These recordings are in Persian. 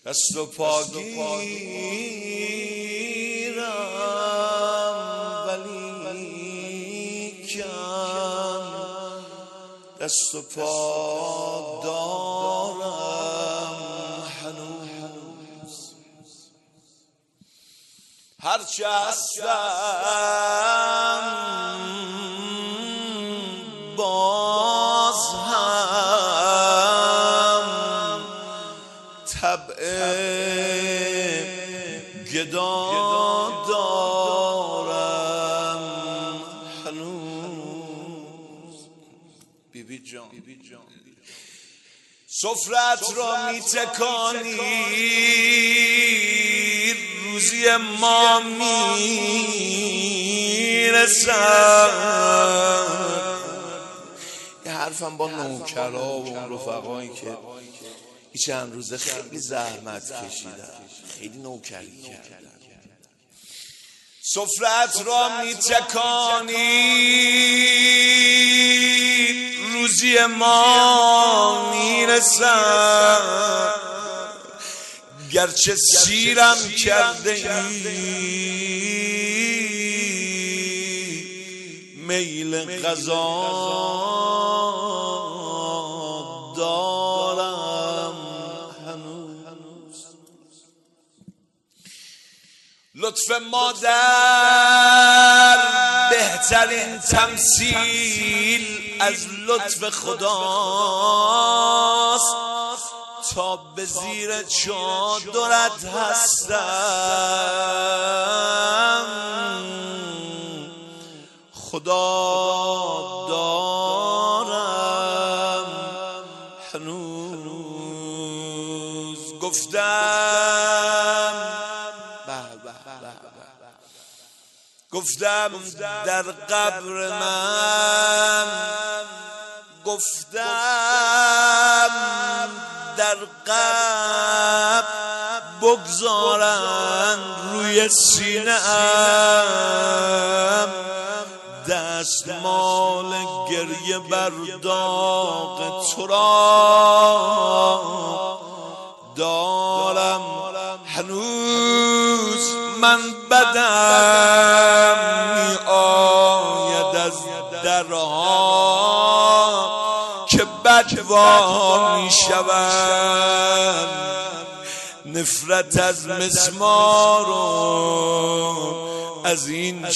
دست و پا گیرم ولیکن دست و پا دارم هنوز. هرچه هستم باز هم طبع گدا دارم هنوز. بیبی جان سفرت را می تکانی روزی ما می رسد. یه حرفم با نوکرها و اون رفقایی که چند روزه خیلی زحمت کشیدن، خیلی نوکری کردن. سفرت را می تکانی روزی ما می رسد. گرچه سیرم کرده ای میل غذا دارم هنوز. لطف مادر بهترین تمثیل از لطف خداست. تا به زیر چادرت هستم خدا دارم هنوز. گفتم در قبر من، گفتم در قبر بگذارن روی سینه‌ام دستمال گریه بر داغ تو را دارم هنوز. من بدم می آید از درها که بدوا می شوند. نفرت از مسمار و از این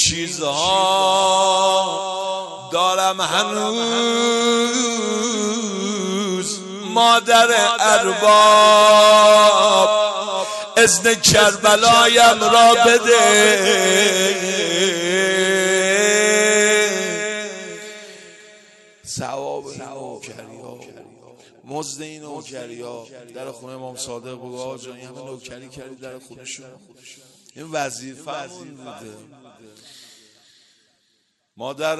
چیزها دارم هنوز. مادر ارباب اذن کربلایم را بده. ثواب این نوکری‌ها، مزد این نوکری‌ها در خونه امام صادق بگو آقا جان این همه نوکری کردی در خونشون، این وظیفه‌مون بوده. مادر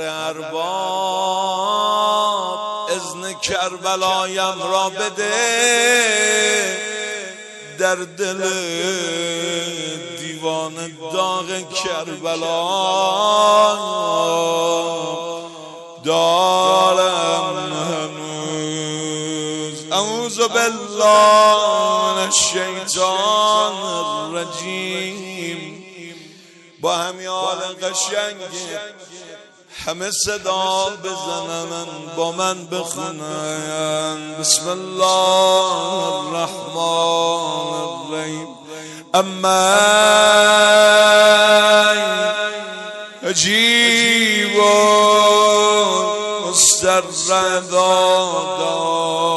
ارباب اذن کربلایم را بده. در دل دیوان داغ کربلا دارم هنوز. اعوذ بالله من الشیطان الرجیم. با همین حال قشنگ همه صدا بزنن با من بخونن. بسم الله الرحمن الرحیم. اما عجیب مستر دادا